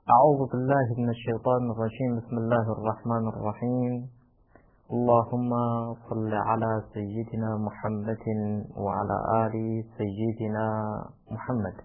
أعوذ بالله من الشيطان الرجيم. بسم الله الرحمن الرحيم. اللهم صل على سيدنا محمد وعلى آل سيدنا Muhammad.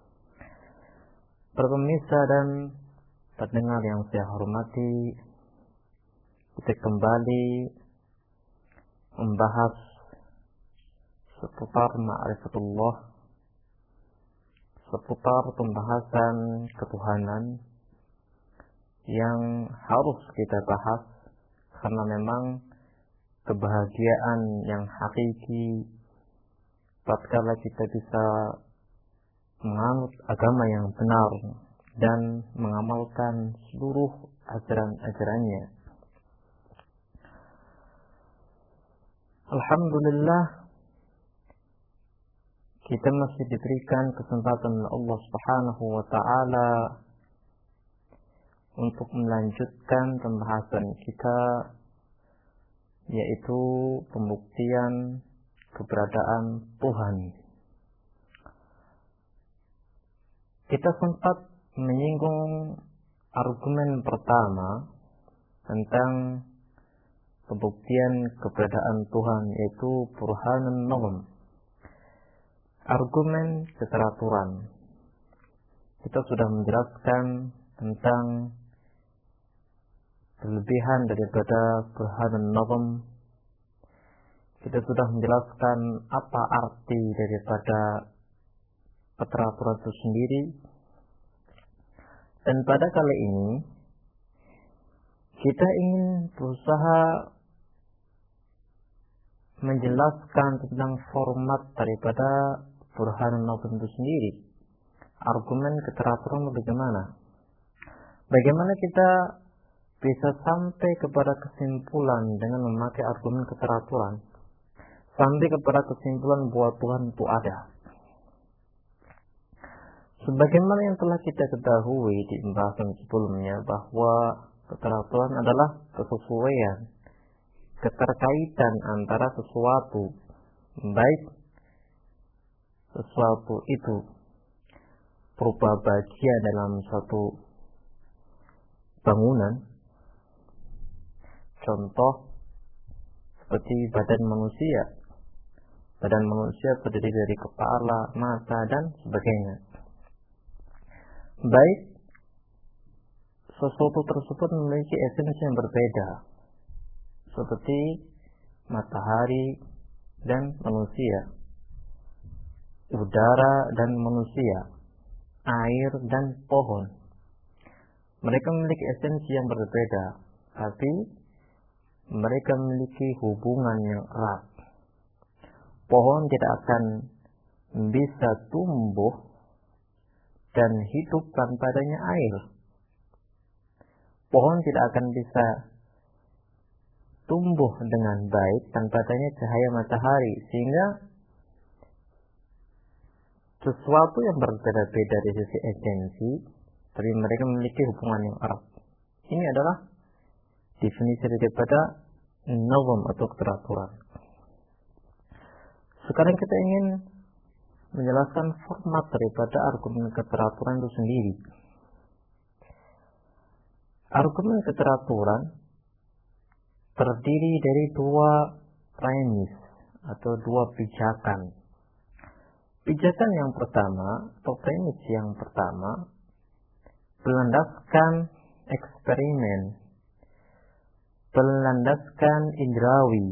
Para pemirsa dan pendengar yang saya hormati, kita kembali membahas seputar ma'rifatullah, seputar pembahasan ketuhanan yang harus kita bahas karena memang kebahagiaan yang hakiki tatkala kita bisa menganut agama yang benar dan mengamalkan seluruh ajaran-ajarannya. Alhamdulillah, kita masih diberikan kesempatan Allah Subhanahu wa Ta'ala untuk melanjutkan pembahasan kita, yaitu pembuktian keberadaan Tuhan. Kita sempat menyinggung argumen pertama tentang pembuktian keberadaan Tuhan, yaitu burhanun nazm, argumen keteraturan. Kita sudah menjelaskan tentang kelebihan daripada burhanun nazm. Kita sudah menjelaskan apa arti daripada keteraturan itu sendiri. Dan pada kali ini kita ingin berusaha menjelaskan tentang format daripada burhanun nazm itu sendiri. Argumen keteraturan bagaimana? Bagaimana kita bisa sampai kepada kesimpulan dengan memakai argumen keteraturan, sampai kepada kesimpulan bahwa Tuhan itu ada. Sebagaimana yang telah kita ketahui di pembahasan sebelumnya, bahwa keteraturan adalah kesesuaian, keterkaitan antara sesuatu, baik sesuatu itu berupa bagian dalam suatu bangunan, contoh seperti badan manusia. Badan manusia terdiri dari kepala, mata, dan sebagainya. Baik sesuatu tersebut memiliki esensi yang berbeda, seperti matahari dan manusia, udara dan manusia, air dan pohon. Mereka memiliki esensi yang berbeda, tapi mereka memiliki hubungan yang erat. Pohon tidak akan bisa tumbuh dan hidup tanpa adanya air. Pohon tidak akan bisa tumbuh dengan baik tanpa adanya cahaya matahari, sehingga sesuatu yang berbeda-beda dari sisi esensi, tapi mereka memiliki hubungan yang erat. Ini adalah definisi daripada nazm atau keteraturan. Sekarang kita ingin menjelaskan format daripada argumen keteraturan itu sendiri. Argumen keteraturan terdiri dari dua premis atau dua pijakan. Pijakan yang pertama atau premis yang pertama berlandaskan eksperimen, berlandaskan indrawi.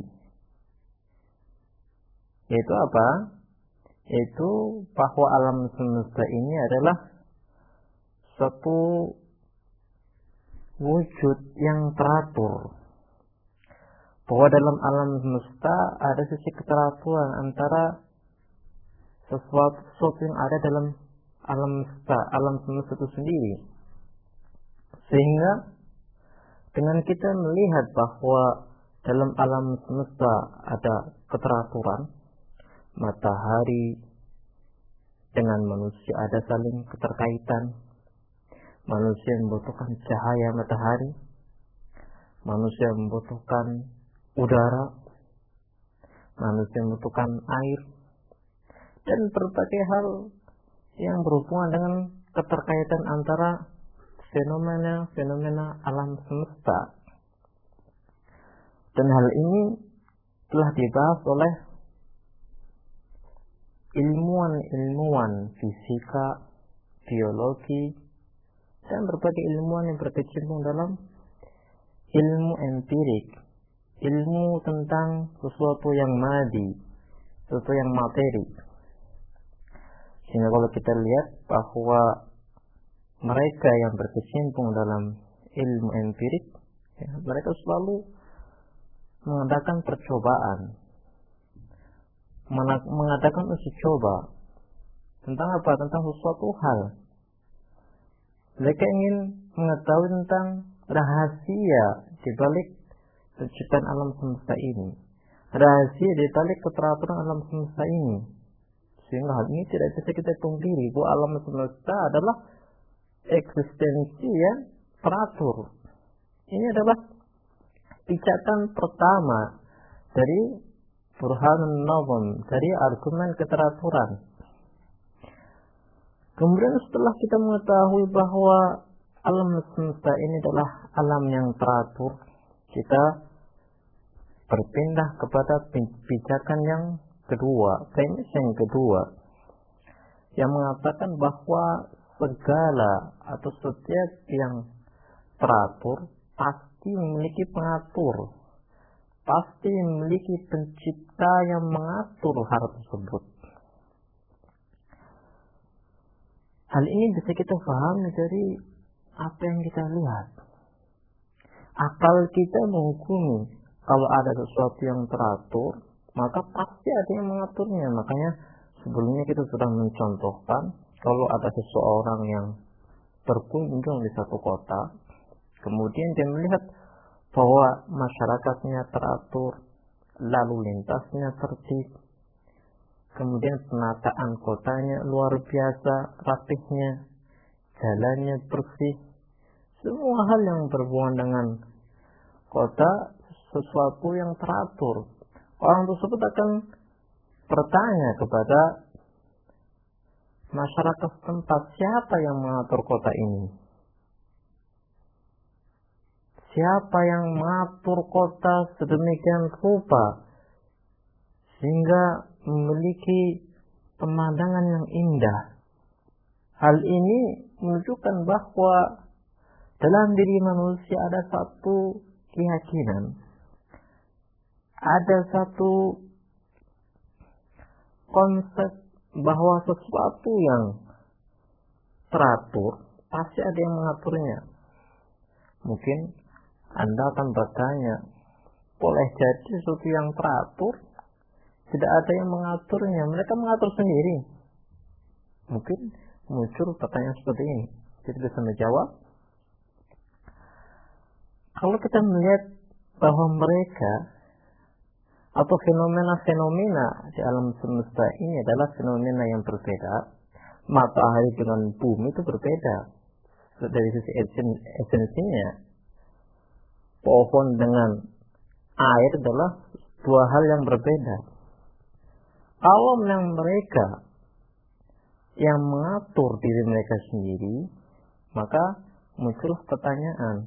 Yaitu apa? Yaitu bahwa alam semesta ini adalah suatu wujud yang teratur. Bahwa dalam alam semesta ada sisi keteraturan antara sesuatu yang ada dalam alam semesta itu sendiri. Sehingga dengan kita melihat bahwa dalam alam semesta ada keteraturan, matahari dengan manusia ada saling keterkaitan. Manusia membutuhkan cahaya matahari, manusia membutuhkan udara, manusia membutuhkan air, dan berbagai hal yang berhubungan dengan keterkaitan antara fenomena-fenomena alam semesta. Dan hal ini telah dibahas oleh ilmuwan fisika, biologi, dan berbagai ilmuwan yang berkecimpung dalam ilmu empirik, ilmu tentang sesuatu yang madi, sesuatu yang materi. Sehingga kalau kita lihat bahwa mereka yang berkecimpung dalam ilmu empirik, ya, mereka selalu mengadakan percobaan, mengadakan uji coba tentang apa? Tentang sesuatu hal. Mereka ingin mengetahui tentang rahasia di balik penciptaan alam semesta ini, rahasia di balik keteraturan alam semesta ini. Sehingga hal ini tidak bisa kita pungkiri bahwa alam semesta adalah eksistensi yang teratur. Ini adalah pijakan pertama dari Burhanun Nazm, dari argumen keteraturan. Kemudian setelah kita mengetahui bahwa alam semesta ini adalah alam yang teratur, kita berpindah kepada pijakan yang kedua, premis yang kedua, yang mengatakan bahwa segala atau setiap yang teratur pasti memiliki pengatur, pasti memiliki pencipta yang mengatur hal tersebut. Hal ini bisa kita pahami dari apa yang kita lihat. Akal kita menghukumi kalau ada sesuatu yang teratur, maka pasti ada yang mengaturnya. Makanya sebelumnya kita sudah mencontohkan kalau ada seseorang yang berkunjung di satu kota, kemudian dia melihat bahwa masyarakatnya teratur, lalu lintasnya tertib, kemudian penataan kotanya luar biasa rapihnya, jalannya bersih, semua hal yang berhubungan dengan kota sesuatu yang teratur. Orang tersebut akan bertanya kepada masyarakat setempat, siapa yang mengatur kota ini? Siapa yang mengatur kota sedemikian rupa sehingga memiliki pemandangan yang indah? Hal ini menunjukkan bahwa dalam diri manusia ada satu keyakinan, ada satu konsep bahwa sesuatu yang teratur pasti ada yang mengaturnya. Mungkin Anda akan bertanya, boleh jadi sesuatu yang teratur tidak ada yang mengaturnya, mereka mengatur sendiri. Mungkin muncul pertanyaan seperti ini. Kita bisa menjawab, kalau kita melihat bahwa mereka atau fenomena-fenomena di alam semesta ini adalah fenomena yang berbeda, matahari dengan bumi itu berbeda dari sisi esensinya. Pohon dengan air adalah dua hal yang berbeda. Kalau mereka yang mengatur diri mereka sendiri, maka muncul pertanyaan,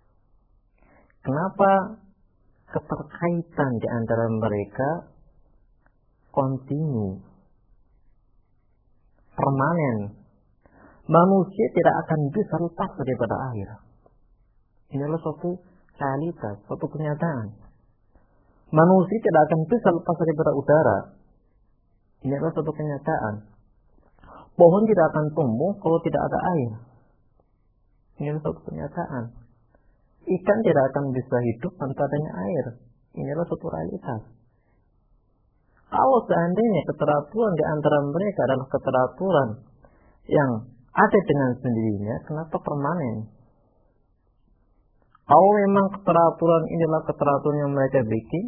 kenapa keterkaitan di antara mereka kontinu, permanen? Manusia tidak akan bisa lepas daripada air. Ini adalah suatu realitas, suatu kenyataan. Manusia tidak akan bisa lepas daripada udara. Ini adalah suatu kenyataan. Pohon tidak akan tumbuh kalau tidak ada air. Ini adalah suatu kenyataan. Ikan tidak akan bisa hidup tanpa adanya air. Ini adalah suatu realitas. Kalau seandainya keteraturan di antara mereka adalah keteraturan yang ada dengan sendirinya, kenapa permanen? Kalau memang keteraturan inilah keteraturan yang mereka bikin,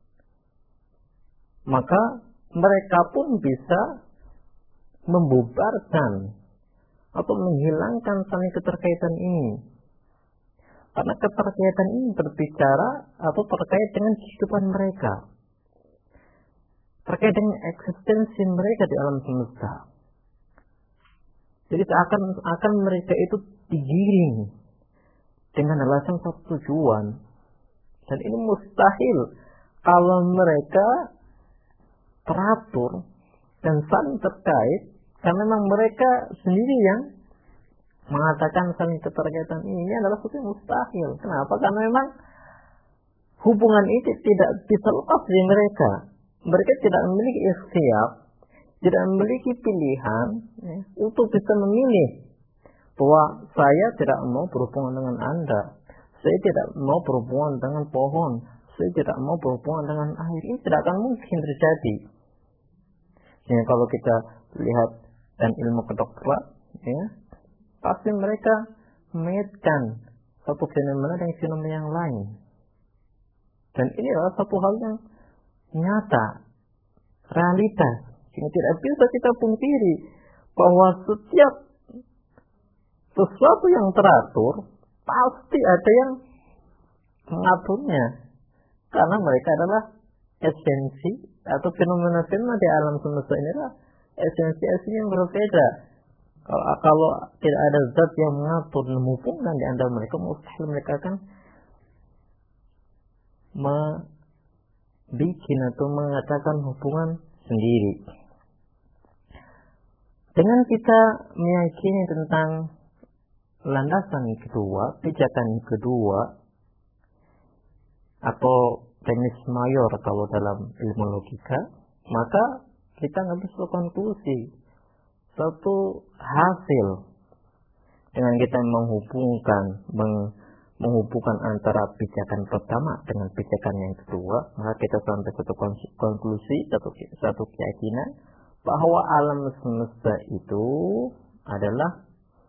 maka mereka pun bisa membubarkan atau menghilangkan saling keterkaitan ini. Karena keterkaitan ini berbicara atau terkait dengan kehidupan mereka, terkait dengan eksistensi mereka di alam semesta. Jadi akan mereka itu digiring dengan alasan satu tujuan. Dan ini mustahil kalau mereka teratur dan saling terkait, karena memang mereka sendiri yang mengatakan saling keterkaitan ini adalah sesuatu yang mustahil. Kenapa? Karena memang hubungan ini tidak bisa lepas dari mereka. Mereka tidak memiliki ikhtiar, tidak memiliki pilihan untuk bisa memilih bahwa saya tidak mau berhubungan dengan Anda, saya tidak mau berhubungan dengan pohon, saya tidak mau berhubungan dengan air. Ini tidak akan mungkin terjadi. Jadi kalau kita lihat dan ilmu kedokteran, pasti mereka mengaitkan satu fenomena dengan fenomena yang lain. Dan ini adalah satu hal yang nyata, realitas. Sehingga tidak bisa kita pungkiri bahwa setiap sesuatu yang teratur pasti ada yang mengaturnya, karena mereka adalah esensi atau fenomena-fenomena di alam semesta ini adalah esensi yang berbeda. Kalau tidak ada zat yang mengatur dan menghubungkan di antara mereka, mustahil mereka akan bikin atau mengatakan hubungan sendiri. Dengan kita meyakini tentang landasan kedua, pijakan kedua, atau premis mayor kalau dalam ilmu logika, maka kita nggak bisa konklusi satu hasil dengan kita menghubungkan antara pijakan pertama dengan pijakan yang kedua, maka kita sampai satu konklusi, satu keyakinan bahwa alam semesta itu adalah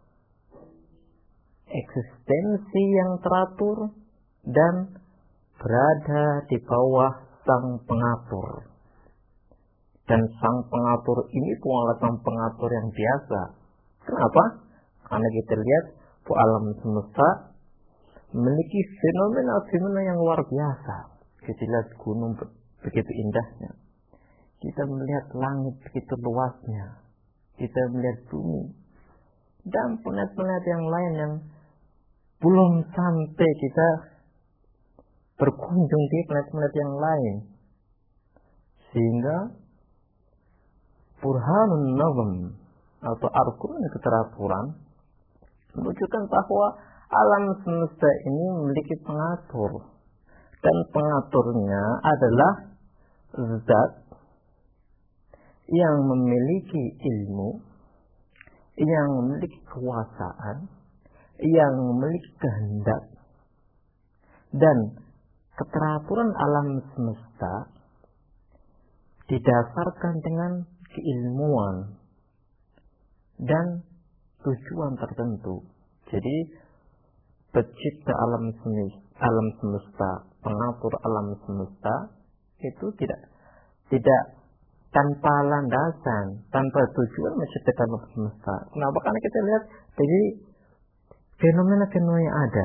eksistensi yang teratur dan berada di bawah sang pengatur. Dan sang pengatur ini bukanlah sang pengatur yang biasa. Kenapa? Karena kita lihat bahwa alam semesta memiliki fenomena-fenomena yang luar biasa. Kita lihat gunung begitu indahnya, kita melihat langit begitu luasnya, kita melihat bumi dan planet-planet yang lain yang belum sampai kita berkunjung di planet-planet yang lain. Sehingga burhanun nazm atau argumen keteraturan menunjukkan bahwa alam semesta ini memiliki pengatur, dan pengaturnya adalah zat yang memiliki ilmu, yang memiliki kekuasaan, yang memiliki kehendak. Dan keteraturan alam semesta didasarkan dengan keilmuan dan tujuan tertentu. Jadi pencipta alam semesta, pengatur alam semesta itu tidak tanpa landasan, tanpa tujuan menciptakan alam semesta. Kenapa? Karena kita lihat dari fenomena-fenomena yang ada,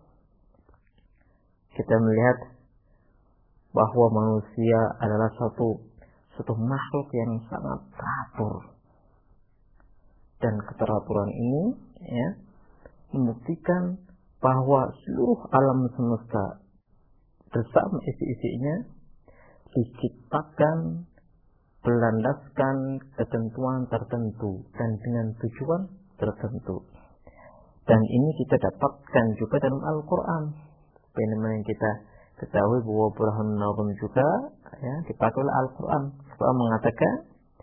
kita melihat bahwa manusia adalah satu makhluk yang sangat teratur, dan keteraturan ini membuktikan bahwa seluruh alam semesta bersama isi-isinya diciptakan berlandaskan ketentuan tertentu dan dengan tujuan tertentu. Dan ini kita dapatkan juga dalam Al-Quran. Fenomena yang kita ketahui bahwa burhan nazm juga dipakai oleh Al-Quran. Al-Quran mengatakan,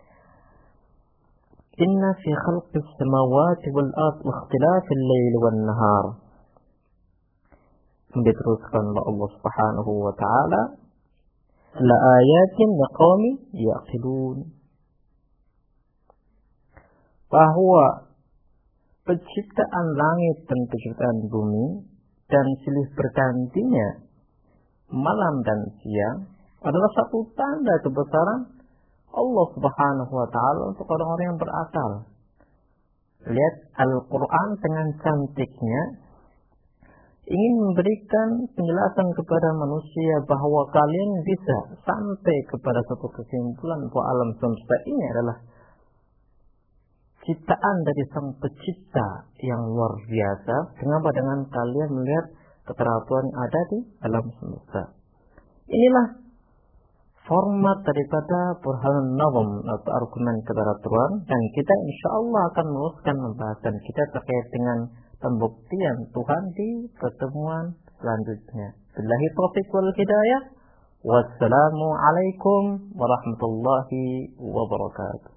Inna fi khalqis samawati wal ard wa ikhtilafil lail wan nahar. Diteruskan oleh Allah Subhanahu wa taala, la ayatin liqaumin yaqilun. Bahwa penciptaan langit dan penciptaan bumi dan silih bergantinya malam dan siang adalah satu tanda kebesaran Allah Subhanahu wa taala untuk orang-orang yang berakal. Lihat Al-Quran dengan cantiknya ingin memberikan penjelasan kepada manusia bahwa kalian bisa sampai kepada satu kesimpulan bahwa alam semesta ini adalah ciptaan dari sang pencipta yang luar biasa. Dengan kalian melihat keteraturan yang ada di alam semesta. Inilah format daripada Burhanun Nazm atau argumen keteraturan, dan kita insya Allah akan meneruskan pembahasan kita terkait dengan pembuktian Tuhan di pertemuan selanjutnya. Billahi taufiq wal hidayah. Wassalamu alaikum warahmatullahi wabarakatuh.